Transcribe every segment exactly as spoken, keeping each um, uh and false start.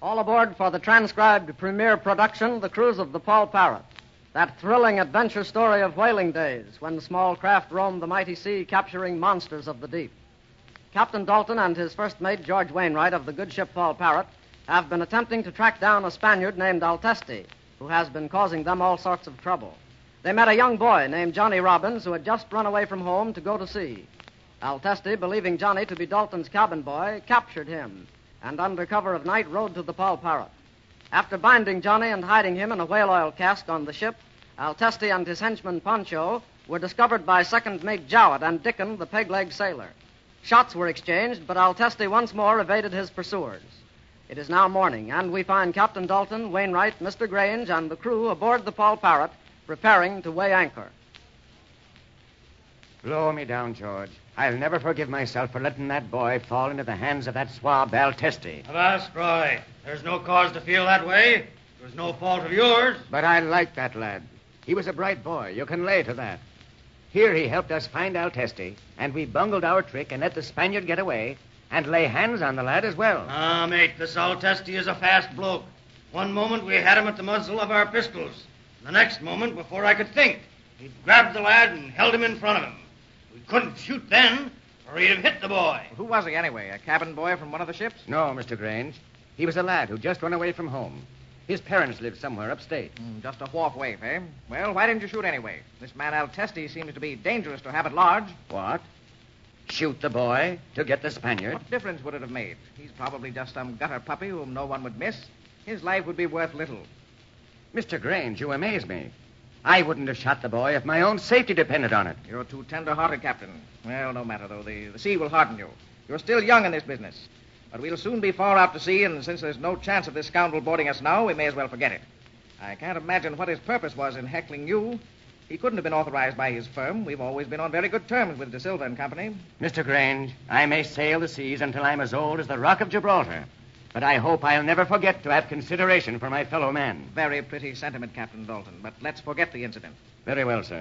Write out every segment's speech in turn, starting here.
All aboard for the transcribed premiere production, The Cruise of the Paul Parrot. That thrilling adventure story of whaling days when small craft roamed the mighty sea capturing monsters of the deep. Captain Dalton and his first mate, George Wainwright, of the good ship Paul Parrot, have been attempting to track down a Spaniard named Altesti, who has been causing them all sorts of trouble. They met a young boy named Johnny Robbins who had just run away from home to go to sea. Altesti, believing Johnny to be Dalton's cabin boy, captured him and under cover of night rode to the Paul Parrot. After binding Johnny and hiding him in a whale oil cask on the ship, Altesti and his henchman Poncho were discovered by second mate Jowett and Dickon, the peg-leg sailor. Shots were exchanged, but Altesti once more evaded his pursuers. It is now morning, and we find Captain Dalton, Wainwright, Mister Grange, and the crew aboard the Paul Parrot, preparing to weigh anchor. Blow me down, George. I'll never forgive myself for letting that boy fall into the hands of that swab, Altesti. Avast, Roy. There's no cause to feel that way. It was no fault of yours. But I like that lad. He was a bright boy. You can lay to that. Here he helped us find Altesti, and we bungled our trick and let the Spaniard get away and lay hands on the lad as well. Ah, mate, this Altesti is a fast bloke. One moment we had him at the muzzle of our pistols. The next moment, before I could think, he'd grabbed the lad and held him in front of him. We couldn't shoot then, or he'd have hit the boy. Who was he, anyway? A cabin boy from one of the ships? No, Mister Grange. He was a lad who just run away from home. His parents lived somewhere upstate. Mm, just a wharf waif, eh? Well, why didn't you shoot anyway? This man Altesti seems to be dangerous to have at large. What? Shoot the boy to get the Spaniard? What difference would it have made? He's probably just some gutter puppy whom no one would miss. His life would be worth little. Mister Grange, you amaze me. I wouldn't have shot the boy if my own safety depended on it. You're too tender-hearted, Captain. Well, no matter, though. The, the sea will harden you. You're still young in this business. But we'll soon be far out to sea, and since there's no chance of this scoundrel boarding us now, we may as well forget it. I can't imagine what his purpose was in heckling you. He couldn't have been authorized by his firm. We've always been on very good terms with De Silva and Company. Mister Grange, I may sail the seas until I'm as old as the Rock of Gibraltar. But I hope I'll never forget to have consideration for my fellow man. Very pretty sentiment, Captain Dalton, but let's forget the incident. Very well, sir.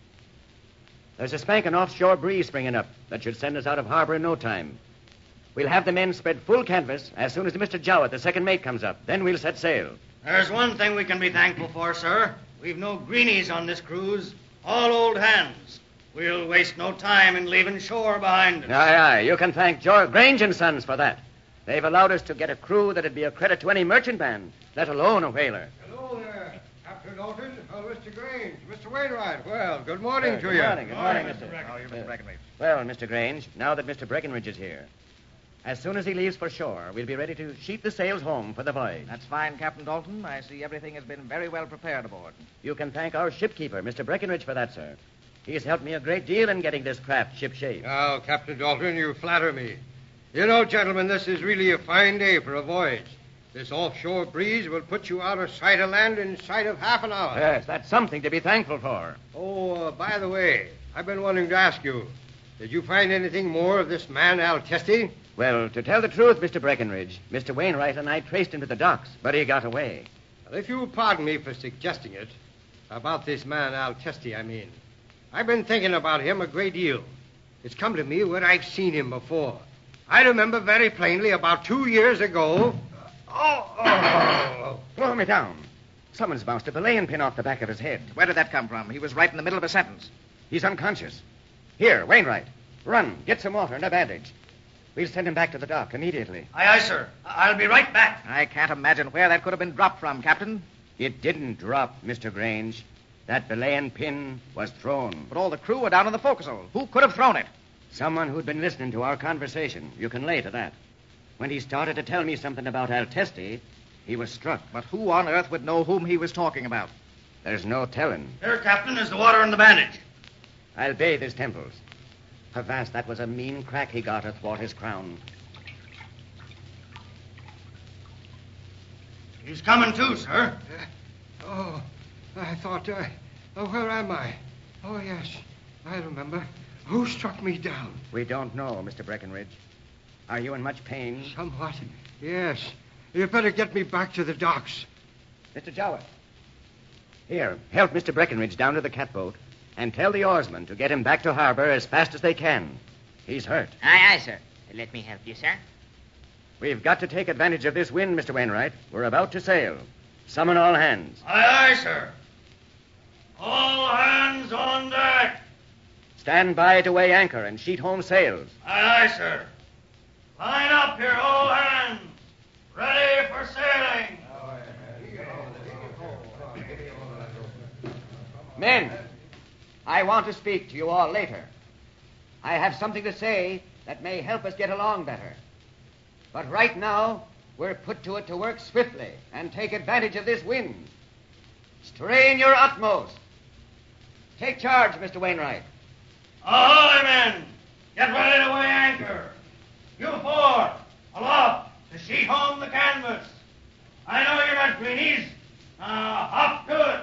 There's a spanking offshore breeze springing up that should send us out of harbor in no time. We'll have the men spread full canvas as soon as Mister Jowett, the second mate, comes up. Then we'll set sail. There's one thing we can be thankful for, sir. We've no greenies on this cruise. All old hands. We'll waste no time in leaving shore behind us. Aye, aye. You can thank George Grange and Sons for that. They've allowed us to get a crew that'd be a credit to any merchant band, let alone a whaler. Hello there, Captain Dalton. Oh, Mister Grange, Mister Wainwright. Well, good morning Uh, to good you. morning, good morning, Mister Mister How are you, Mister Breckenridge? Well, Mister Grange, now that Mister Breckenridge is here, as soon as he leaves for shore, we'll be ready to sheet the sails home for the voyage. That's fine, Captain Dalton. I see everything has been very well prepared aboard. You can thank our shipkeeper, Mister Breckenridge, for that, sir. He's helped me a great deal in getting this craft shipshape. Oh, Captain Dalton, you flatter me. You know, gentlemen, this is really a fine day for a voyage. This offshore breeze will put you out of sight of land in sight of half an hour. Yes, that's something to be thankful for. Oh, uh, by the way, I've been wanting to ask you, did you find anything more of this man, Altesti? Well, to tell the truth, Mister Breckenridge, Mister Wainwright and I traced him to the docks, but he got away. Well, if you'll pardon me for suggesting it, about this man, Altesti, I mean, I've been thinking about him a great deal. It's come to me where I've seen him before. I remember very plainly about two years ago. Oh, oh, oh. Blow me down. Someone's bounced a belaying pin off the back of his head. Where did that come from? He was right in the middle of a sentence. He's unconscious. Here, Wainwright, run, get some water and a bandage. We'll send him back to the dock immediately. Aye, aye, sir. I'll be right back. I can't imagine where that could have been dropped from, Captain. It didn't drop, Mister Grange. That belaying pin was thrown. But all the crew were down in the forecastle. Who could have thrown it? Someone who'd been listening to our conversation. You can lay to that. When he started to tell me something about Altesti, he was struck. But who on earth would know whom he was talking about? There's no telling. Here, Captain, is the water and the bandage. I'll bathe his temples. Avast, that was a mean crack he got athwart his crown. He's coming too, sir. Uh, oh, I thought, uh, oh, where am I? Oh, yes, I remember. Who struck me down? We don't know, Mister Breckenridge. Are you in much pain? Somewhat, yes. You'd better get me back to the docks. Mister Jowett. Here, help Mister Breckenridge down to the catboat and tell the oarsmen to get him back to harbor as fast as they can. He's hurt. Aye, aye, sir. Let me help you, sir. We've got to take advantage of this wind, Mister Wainwright. We're about to sail. Summon all hands. Aye, aye, sir. All hands on deck. Stand by to weigh anchor and sheet home sails. Aye, aye, sir. Line up here, all hands. Ready for sailing. Men, I want to speak to you all later. I have something to say that may help us get along better. But right now, we're put to it to work swiftly and take advantage of this wind. Strain your utmost. Take charge, Mister Wainwright. Ahoy, men! Get ready to weigh anchor. You four, aloft to sheet home the canvas. I know you're not greenies. Now, hop to it.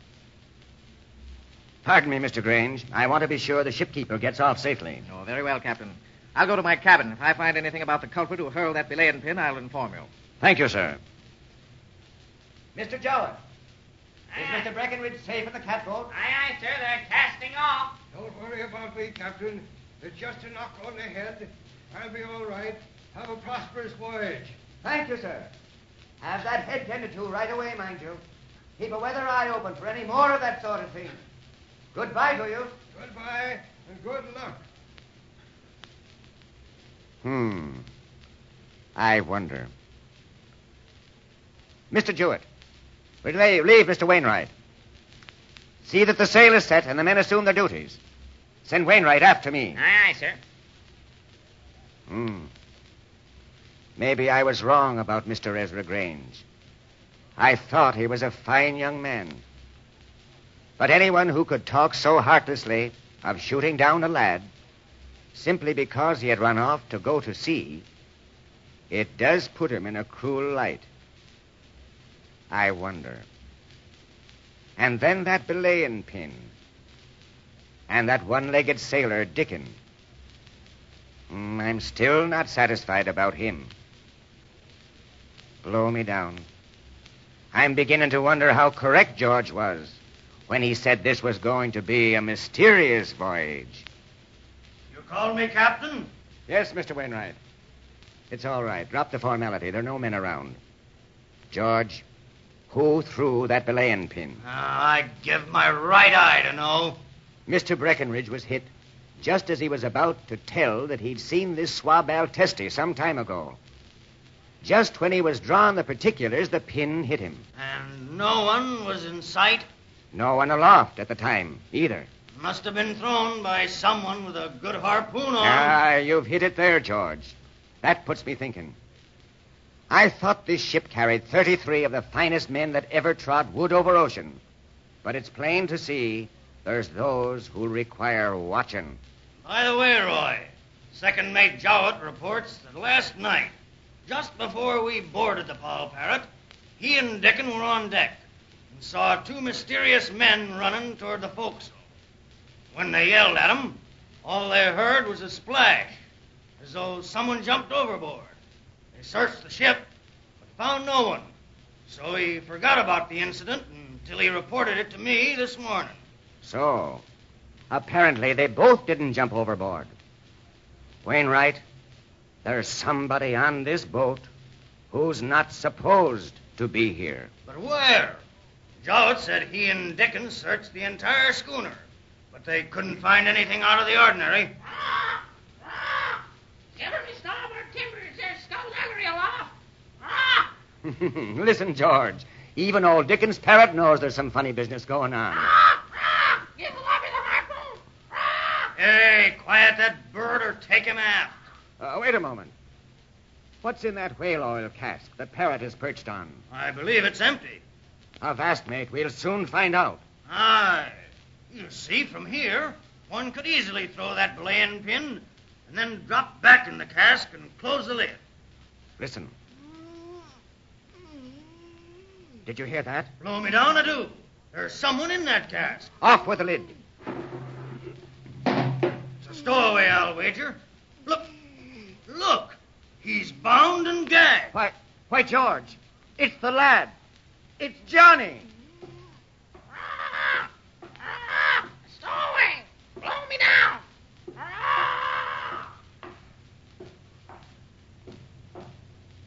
Pardon me, Mister Grange. I want to be sure the shipkeeper gets off safely. Oh, very well, Captain. I'll go to my cabin. If I find anything about the culprit who hurled that belaying pin, I'll inform you. Thank you, sir. Mister Jowett, is Mister Breckenridge safe in the catboat? Aye, aye, sir. They're casting off. Don't worry about me, Captain. It's just a knock on the head. I'll be all right. Have a prosperous voyage. Thank you, sir. Have that head tended to right away, mind you. Keep a weather eye open for any more of that sort of thing. Goodbye to you. Goodbye and good luck. Hmm. I wonder. Mister Jewett, leave, leave Mister Wainwright. See that the sail is set and the men assume their duties. Send Wainwright after me. Aye, aye, sir. Hmm. Maybe I was wrong about Mister Ezra Grange. I thought he was a fine young man. But anyone who could talk so heartlessly of shooting down a lad simply because he had run off to go to sea, it does put him in a cruel light. I wonder. And then that belaying pin. And that one-legged sailor, Dickon. Mm, I'm still not satisfied about him. Blow me down. I'm beginning to wonder how correct George was when he said this was going to be a mysterious voyage. You called me captain? Yes, Mister Wainwright. It's all right. Drop the formality. There are no men around. George, who threw that belaying pin? Uh, I'd give my right eye to know. Mister Breckenridge was hit just as he was about to tell that he'd seen this swab Altesti some time ago. Just when he was drawing the particulars, the pin hit him. And no one was in sight? No one aloft at the time, either. Must have been thrown by someone with a good harpoon on. Ah, you've hit it there, George. That puts me thinking. I thought this ship carried thirty-three of the finest men that ever trod wood over ocean. But it's plain to see there's those who require watching. By the way, Roy, Second Mate Jowett reports that last night, just before we boarded the Paul Parrot, he and Dickon were on deck and saw two mysterious men running toward the forecastle. When they yelled at them, all they heard was a splash, as though someone jumped overboard. They searched the ship, but found no one. So he forgot about the incident until he reported it to me this morning. So, apparently they both didn't jump overboard. Wainwright, there's somebody on this boat who's not supposed to be here. But where? Jowett said he and Dickon searched the entire schooner, but they couldn't find anything out of the ordinary. Ah! Ah! Shiver me starboard timbers, there's skullduggery aloft. Ah! Listen, George, even old Dickens' parrot knows there's some funny business going on. Ah! Ah! Give the lobby the harpoon. Ah! Hey, quiet that bird or take him aft. Uh, wait a moment. What's in that whale oil cask the parrot is perched on? I believe it's empty. Avast, mate. We'll soon find out. Aye. You see, from here, one could easily throw that belaying pin and then drop back in the cask and close the lid. Listen. Did you hear that? Blow me down, I do. There's someone in that cask. Off with the lid. It's a stowaway, I'll wager. Look. Look. He's bound and gagged. Why, why, George, it's the lad. It's Johnny. Ah! Ah! Stowaway! Blow me down! Ah!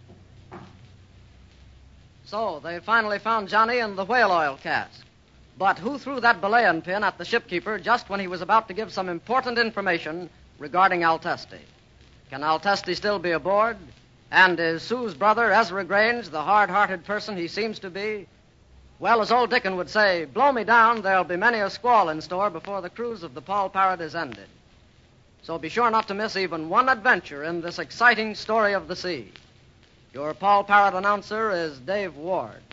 So they finally found Johnny in the whale oil cask. But who threw that belaying pin at the shipkeeper just when he was about to give some important information regarding Altesti? Can Altesti still be aboard? And is Sue's brother, Ezra Grange, the hard-hearted person he seems to be? Well, as old Dickon would say, blow me down, there'll be many a squall in store before the cruise of the Paul Parrot is ended. So be sure not to miss even one adventure in this exciting story of the sea. Your Paul Parrot announcer is Dave Ward.